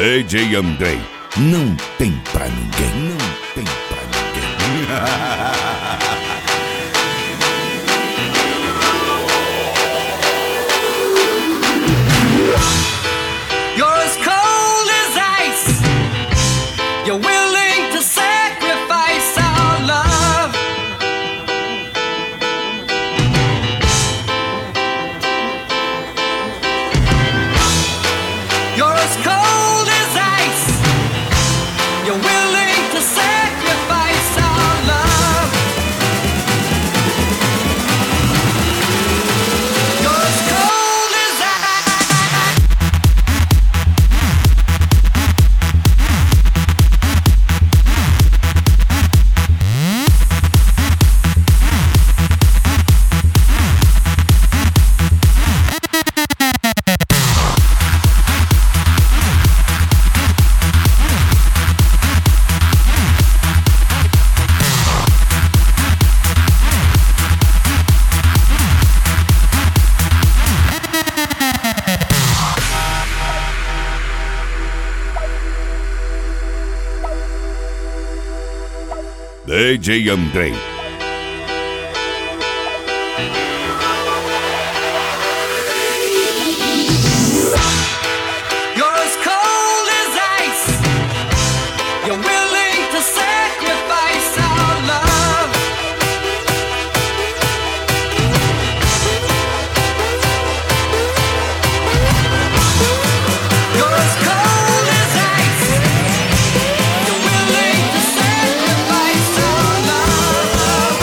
DJ Andrei, não tem pra ninguém, não tem pra ninguém. You're as cold as ice. You're willing to sacrifice our love. You're as cold as ice. You're willing to sacrifice our love. You're as cold as ice. DJ Andrei. You're as cold as ice. You're willing to sacrifice our love. You're as cold as ice. You're willing to sacrifice our love.